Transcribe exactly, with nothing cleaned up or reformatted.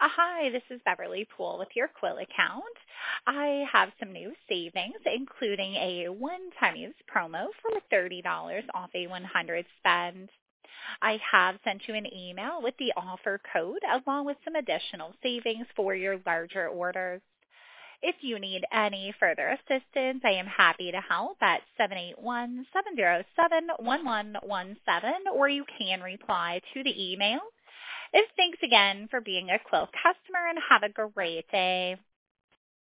Uh, hi, this is Beverly Poole with your Quill account. I have some new savings, including a one-time use promo for thirty dollars off a one hundred spend. I have sent you an email with the offer code along with some additional savings for your larger orders. If you need any further assistance, I am happy to help at seven eight one, seven zero seven, one one one seven, or you can reply to the email. And thanks again for being a Quill customer and have a great day.